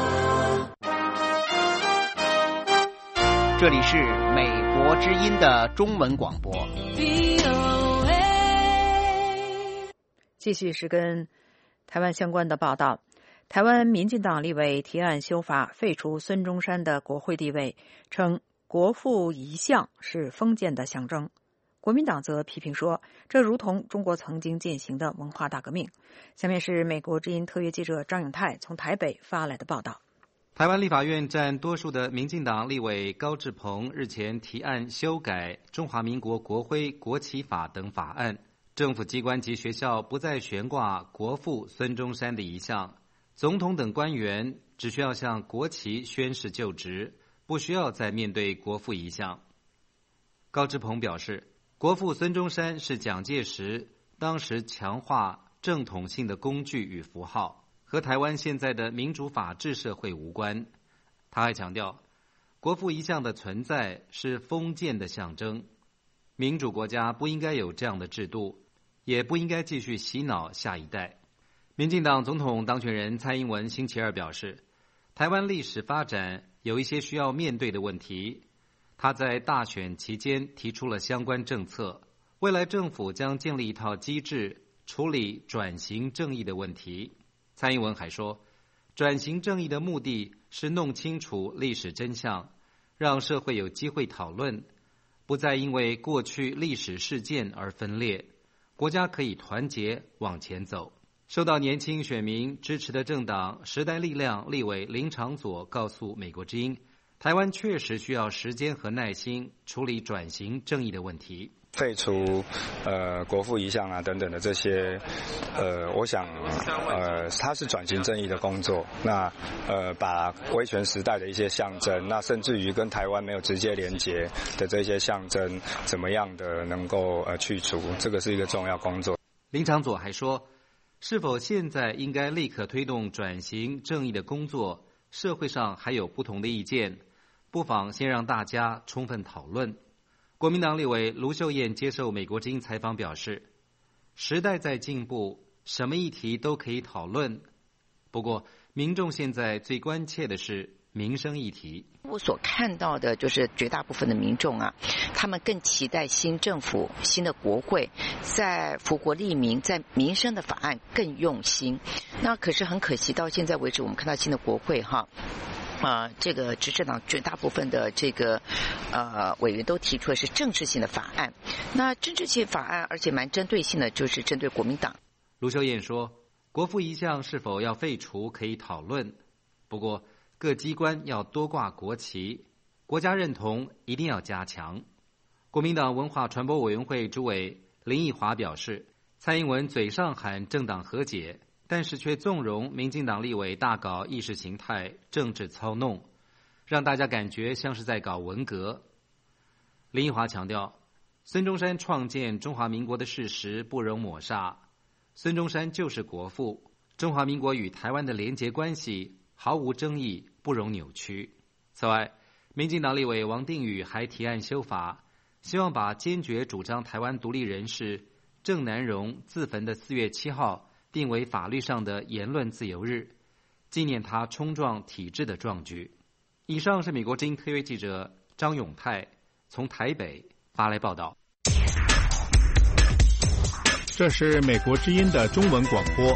这里是美国之音的中文广播。 继续是跟台湾相关的报道。台湾民进党立委提案修法，废除孙中山的国会地位，称国父遗像是封建的象征。国民党则批评说，这如同中国曾经进行的文化大革命。下面是美国之音特约记者张永泰从台北发来的报道。 台湾立法院占多数的民进党立委高志鹏日前提案修改《中华民国国徽国旗法》等法案，政府机关及学校不再悬挂国父孙中山的遗像，总统等官员只需要向国旗宣誓就职，不需要再面对国父遗像。高志鹏表示，国父孙中山是蒋介石当时强化正统性的工具与符号，和台湾现在的民主法治社会无关。他还强调，国父遗像的存在是封建的象征，民主国家不应该有这样的制度，也不应该继续洗脑下一代。民进党总统当选人蔡英文星期二表示，台湾历史发展有一些需要面对的问题。他在大选期间提出了相关政策，未来政府将建立一套机制处理转型正义的问题。蔡英文还说，转型正义的目的是弄清楚历史真相，让社会有机会讨论，不再因为过去历史事件而分裂，国家可以团结往前走。受到年轻选民支持的政党时代力量立委林长佐告诉美国之音，台湾确实需要时间和耐心处理转型正义的问题。 废除国父遗像啊等等的这些我想它是转型正义的工作。那把威权时代的一些象征，那甚至于跟台湾没有直接连结的这些象征，怎么样的能够去除，这个是一个重要工作。 林长佐还说，是否现在应该立刻推动转型正义的工作，社会上还有不同的意见，不妨先让大家充分讨论。国民党立委卢秀燕接受美国之音采访表示，时代在进步，什么议题都可以讨论，不过民众现在最关切的是民生议题。 我所看到的就是绝大部分的民众啊，他们更期待新政府、新的国会在福国利民，在民生的法案更用心。那可是很可惜，到现在为止，我们看到新的国会这个执政党绝大部分的这个委员都提出的是政治性的法案。那政治性法案，而且蛮针对性的，就是针对国民党。 卢秀燕说， 国父遗像是否要废除可以讨论，不过各机关要多挂国旗，国家认同一定要加强。国民党文化传播委员会主委林奕华表示，蔡英文嘴上喊政党和解，但是却纵容民进党立委大搞意识形态政治操弄，让大家感觉像是在搞文革。林奕华强调，孙中山创建中华民国的事实不容抹煞，孙中山就是国父，中华民国与台湾的连结关系毫无争议，不容扭曲。此外，民进党立委王定宇还提案修法，希望把坚决主张台湾独立人士郑南榕自焚的4月7号定为法律上的言论自由日，纪念他冲撞体制的壮举。以上是美国之音特约记者张永泰从台北发来报道。 这是美国之音的中文广播。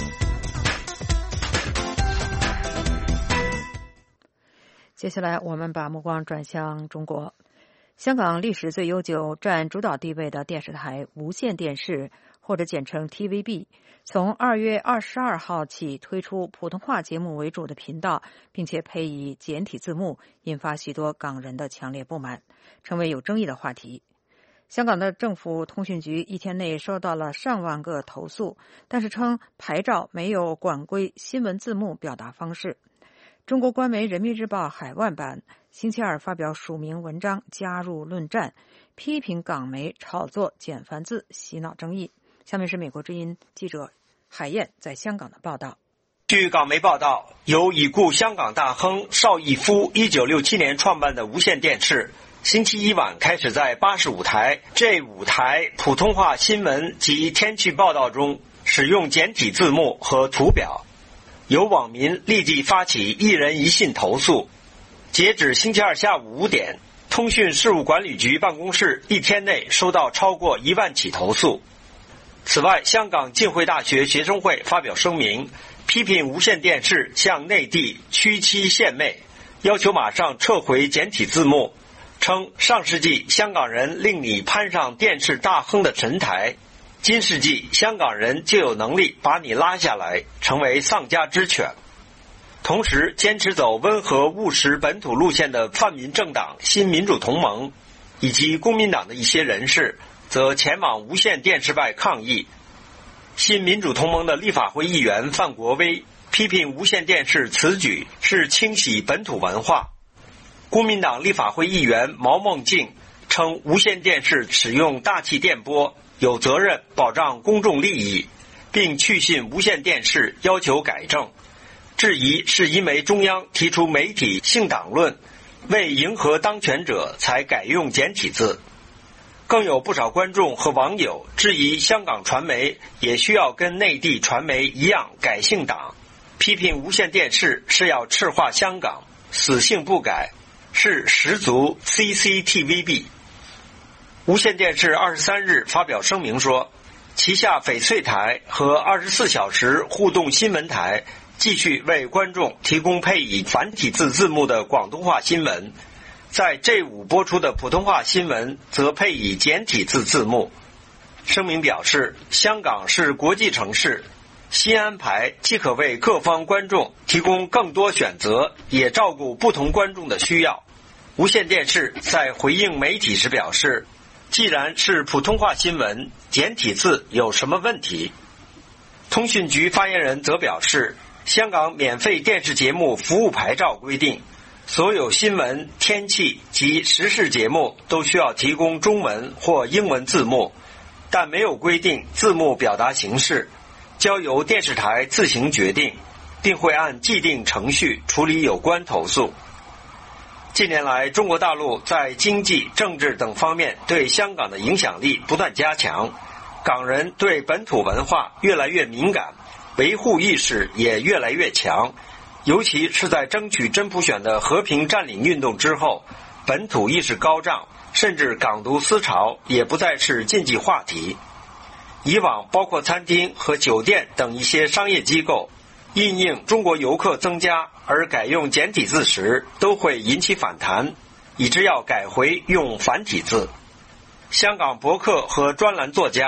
接下来我们把目光转向中国。香港历史最悠久、占主导地位的电视台无线电视，或者简称 TVB， 从2月22号起推出普通话节目为主的频道，并且配以简体字幕，引发许多港人的强烈不满，成为有争议的话题。香港的政府通讯局一天内收到了上万个投诉，但是称牌照没有管规新闻字幕表达方式。中国官媒人民日报海外版星期二发表署名文章加入论战，批评港媒炒作简繁字，洗脑争议。下面是美国之音记者海燕在香港的报道。 据港媒报道，由已故香港大亨邵逸夫1967年创办的无线电视，星期一晚开始在85台、J5台普通话新闻及天气报道中使用简体字幕和图表。有网民立即发起一人一信投诉，截止星期二下午5点，通讯事务管理局办公室一天内收到超过1万起投诉。此外，香港浸会大学学生会发表声明，批评无线电视向内地屈膝献媚，要求马上撤回简体字幕，称上世纪香港人令你攀上电视大亨的神台，今世纪香港人就有能力把你拉下来，成为丧家之犬。同时，坚持走温和务实本土路线的泛民政党新民主同盟以及公民党的一些人士则前往无线电视外抗议。新民主同盟的立法会议员范国威批评无线电视此举是清洗本土文化。公民党立法会议员毛孟静称，无线电视使用大气电波，有责任保障公众利益，并去信无线电视要求改正，质疑是因为中央提出媒体姓党论，为迎合当权者才改用简体字。更有不少观众和网友质疑香港传媒也需要跟内地传媒一样改姓党，批评无线电视是要赤化香港，死性不改，是十足 CCTVB。无线电视23日发表声明说，旗下翡翠台和24小时互动新闻台继续为观众提供配以繁体字字幕的广东话新闻，在J5播出的普通话新闻则配以简体字字幕。声明表示，香港是国际城市，新安排既可为各方观众提供更多选择，也照顾不同观众的需要。无线电视在回应媒体时表示，既然是普通话新闻，简体字有什么问题？通讯局发言人则表示，香港免费电视节目服务牌照规定，所有新闻、天气及时事节目都需要提供中文或英文字幕，但没有规定字幕表达形式，交由电视台自行决定，并会按既定程序处理有关投诉。近年来，中国大陆在经济、政治等方面对香港的影响力不断加强，港人对本土文化越来越敏感，维护意识也越来越强，尤其是在争取真普选的和平占领运动之后，本土意识高涨，甚至港独思潮也不再是禁忌话题。以往包括餐厅和酒店等一些商业机构因应中国游客增加而改用简体字时，都会引起反弹，以致要改回用繁体字。香港博客和专栏作家、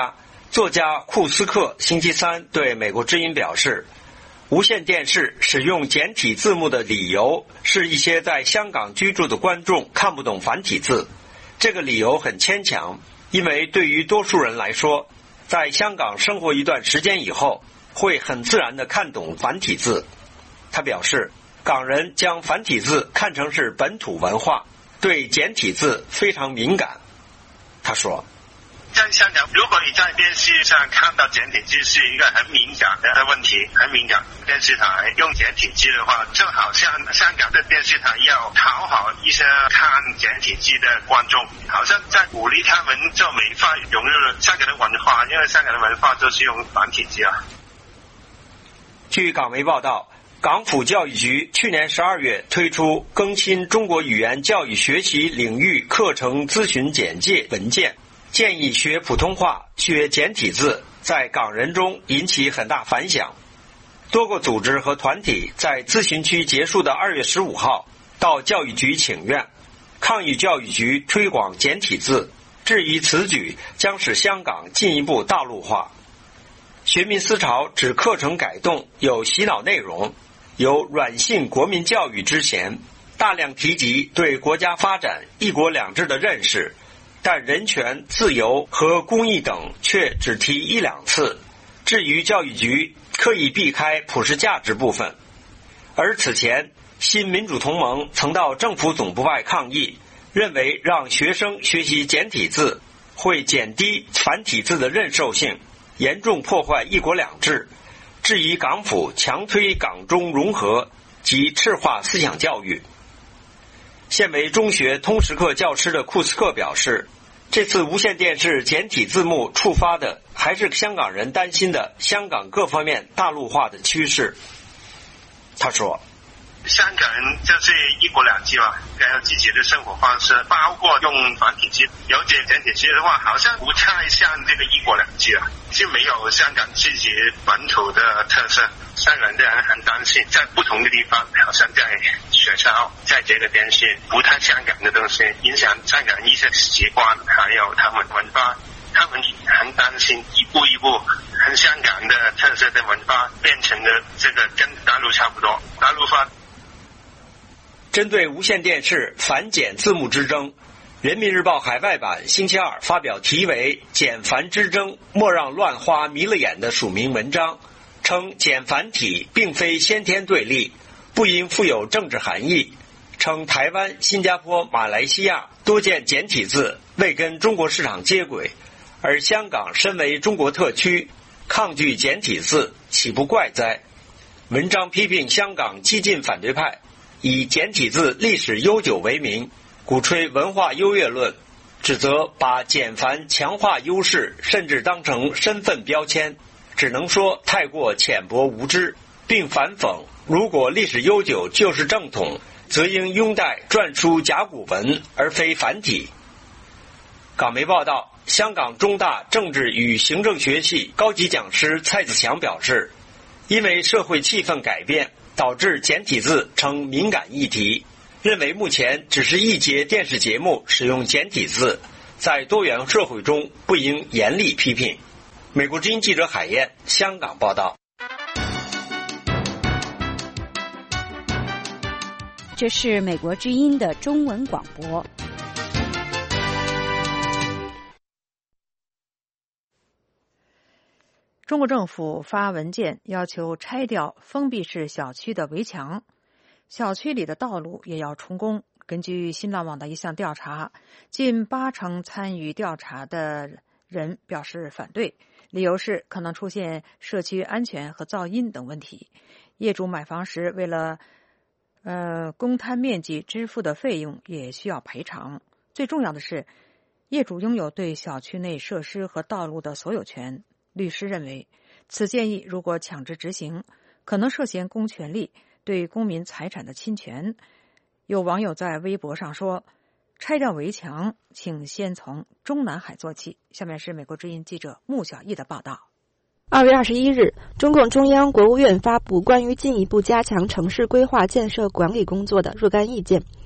作家库斯克星期三对美国之音表示，无线电视使用简体字幕的理由是一些在香港居住的观众看不懂繁体字。这个理由很牵强，因为对于多数人来说，在香港生活一段时间以后，会很自然地看懂繁体字。他表示，港人将繁体字看成是本土文化，对简体字非常敏感。他说， 在香港，如果你在电视上看到简体字是一个很敏感的问题，很敏感。电视台用简体字的话，就好像香港的电视台要讨好一些看简体字的观众，好像在鼓励他们做美化，融入了香港的文化，因为香港的文化就是用繁体字啊。 据港媒报道，港府教育局去年12月推出更新中国语言教育学习领域课程咨询简介文件，建议学普通话、学简体字，在港人中引起很大反响。多个组织和团体在咨询期结束的2月15号到教育局请愿，抗议教育局推广简体字，质疑此举将使香港进一步大陆化。学民思潮指课程改动有洗脑内容，有软性国民教育之嫌，大量提及对国家发展、一国两制的认识，但人权、自由和公益等却只提1、2次。至于教育局刻意避开普世价值部分。而此前新民主同盟曾到政府总部外抗议，认为让学生学习简体字会减低繁体字的认受性，严重破坏一国两制，质疑港府强推港中融合及赤化思想教育。现为中学通识课教师的库斯克表示，这次无线电视简体字幕触发的还是香港人担心的香港各方面大陆化的趋势。他说， 香港人就是一国两制嘛，该有自己的生活方式，包括用繁体字。了解简体字的话，好像不太像这个一国两制啊，就没有香港自己本土的特色。香港人很担心，在不同的地方，好像在学校，在这个电视不太香港的东西，影响香港一些习惯，还有他们文化。他们很担心一步一步很香港的特色的文化变成了这个跟大陆差不多，大陆化。 针对无线电视繁简字幕之争，人民日报海外版星期二发表题为简繁之争，莫让乱花迷了眼的署名文章，称简繁体并非先天对立，不应负有政治含义，称台湾、新加坡、马来西亚多见简体字未跟中国市场接轨，而香港身为中国特区，抗拒简体字岂不怪哉？文章批评香港激进反对派以简体字历史悠久为名，鼓吹文化优越论，指责把简繁强化优势甚至当成身份标签，只能说太过浅薄无知，并反讽如果历史悠久就是正统，则应拥戴篆书甲骨文而非繁体。港媒报道，香港中大政治与行政学系高级讲师蔡子强表示，因为社会气氛改变，导致简体字成敏感议题，认为目前只是一节电视节目使用简体字，在多元社会中不应严厉批评。美国之音记者海燕香港报道。 这是美国之音的中文广播。 中国政府发文件要求拆掉封闭式小区的围墙，小区里的道路也要重工。根据新浪网的一项调查，近80%参与调查的人表示反对，理由是可能出现社区安全和噪音等问题。业主买房时为了公摊面积支付的费用也需要赔偿。最重要的是，业主拥有对小区内设施和道路的所有权。律师认为，此建议如果强制执行，可能涉嫌公权力对公民财产的侵权。有网友在微博上说，拆掉围墙，请先从中南海做起。下面是美国之音记者穆小艺的报道。 2月21日，中共中央、国务院发布关于进一步加强城市规划建设管理工作的若干意见，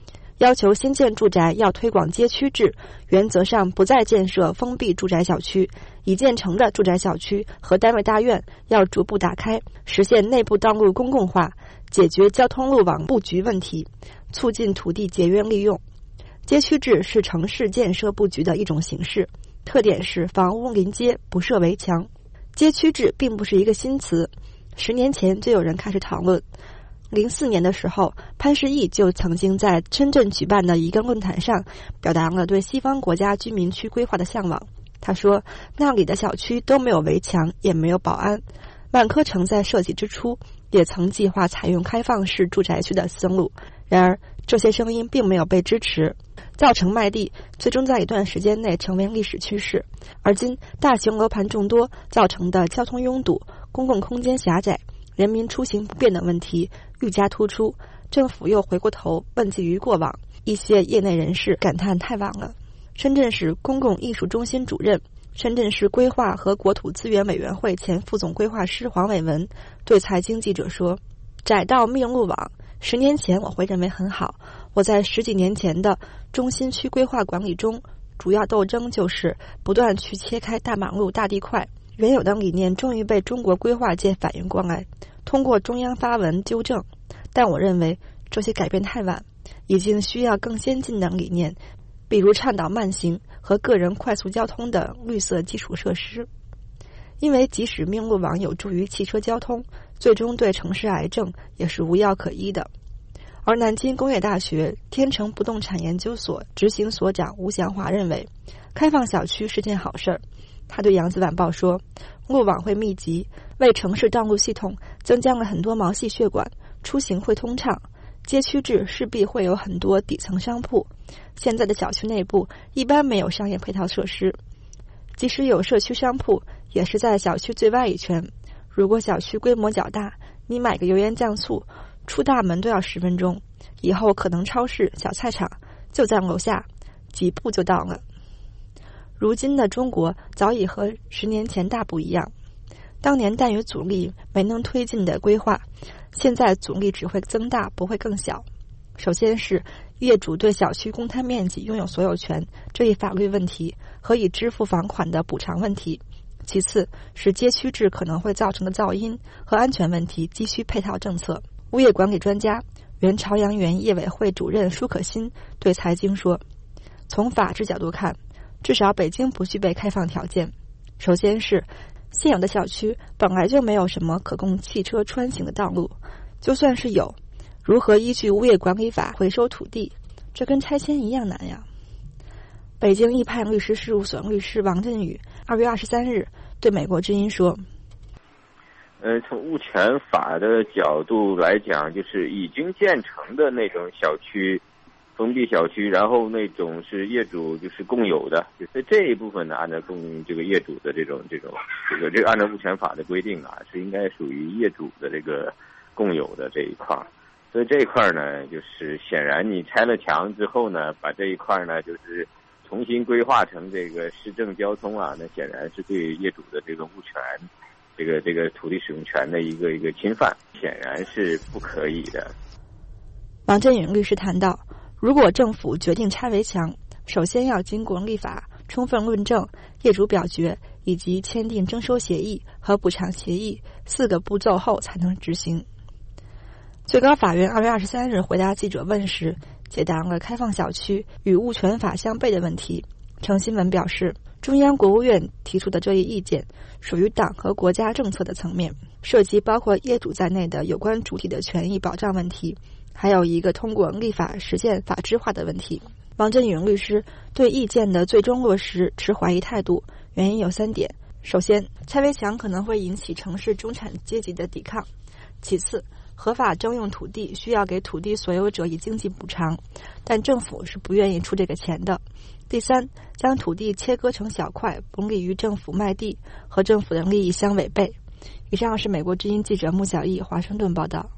要求新建住宅要推广街区制，原则上不再建设封闭住宅小区，已建成的住宅小区和单位大院要逐步打开，实现内部道路公共化，解决交通路网布局问题，促进土地节约利用。街区制是城市建设布局的一种形式，特点是房屋临街，不设围墙。街区制并不是一个新词，10年前就有人开始讨论。04年的时候，潘石屹就曾经在深圳举办的一个论坛上表达了对西方国家居民区规划的向往。他说，那里的小区都没有围墙，也没有保安。万科城在设计之初也曾计划采用开放式住宅区的思路，然而这些声音并没有被支持，造成卖地最终在一段时间内成为历史趋势。而今大型楼盘众多造成的交通拥堵、公共空间狭窄、人民出行不便的问题愈加突出，政府又回过头问计于过往，一些业内人士感叹太晚了。深圳市公共艺术中心主任、深圳市规划和国土资源委员会前副总规划师黄伟文对财经记者说，窄道密路网10年前我会认为很好，我在10几年前的中心区规划管理中，主要斗争就是不断去切开大马路大地块，原有的理念终于被中国规划界反应过来，通过中央发文纠正，但我认为这些改变太晚，已经需要更先进的理念，比如倡导慢行和个人快速交通的绿色基础设施。因为即使密路网有助于汽车交通，最终对城市癌症也是无药可医的。而南京工业大学天成不动产研究所执行所长吴祥华认为，开放小区是件好事。他对扬子晚报说，路网会密集，为城市道路系统增加了很多毛细血管，出行会通畅。街区制势必会有很多底层商铺，现在的小区内部一般没有商业配套设施，即使有社区商铺也是在小区最外一圈。如果小区规模较大，你买个油盐酱醋出大门都要10分钟，以后可能超市、小菜场就在楼下，几步就到了。如今的中国早已和10年前大不一样，当年但与阻力没能推进的规划，现在阻力只会增大，不会更小。首先是业主对小区公摊面积拥有所有权这一法律问题和已支付房款的补偿问题，其次是街区制可能会造成的噪音和安全问题急需配套政策。物业管理专家、原朝阳园业委会主任舒可欣对财经说，从法治角度看，至少北京不具备开放条件。首先是现有的小区本来就没有什么可供汽车穿行的道路，就算是有，如何依据物业管理法回收土地，这跟拆迁一样难呀。北京易判律师事务所律师王振宇2月23日对美国之音说， 从物权法的角度来讲，就是已经建成的那种小区，封闭小区，然后那种是业主就是共有的，就是这一部分呢，按照这个业主的这个按照物权法的规定啊，是应该属于业主的这个共有的这一块。所以这一块呢，就是显然你拆了墙之后呢，把这一块呢就是重新规划成这个市政交通啊，那显然是对业主的这个物权这个土地使用权的一个侵犯，显然是不可以的。 王振宇律师谈到，如果政府决定拆围墙，首先要经过立法、充分论证、业主表决以及签订征收协议和补偿协议4个步骤后才能执行。最高法院2月23日回答记者问时，解答了开放小区与物权法相悖的问题。程新文表示，中央国务院提出的这一意见属于党和国家政策的层面，涉及包括业主在内的有关主体的权益保障问题，还有一个通过立法实践法制化的问题。王振宇律师对意见的最终落实持怀疑态度，原因有3点。首先，拆围墙可能会引起城市中产阶级的抵抗；其次，合法征用土地需要给土地所有者以经济补偿，但政府是不愿意出这个钱的。第三，将土地切割成小块不利于政府卖地，和政府的利益相违背。以上是美国之音记者穆小艺华盛顿报道。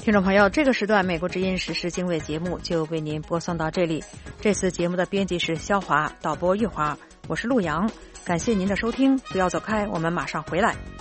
听众朋友，这个时段美国之音时事经纬节目就为您播送到这里。这次节目的编辑是肖华，导播玉华，我是陆阳，感谢您的收听，不要走开，我们马上回来。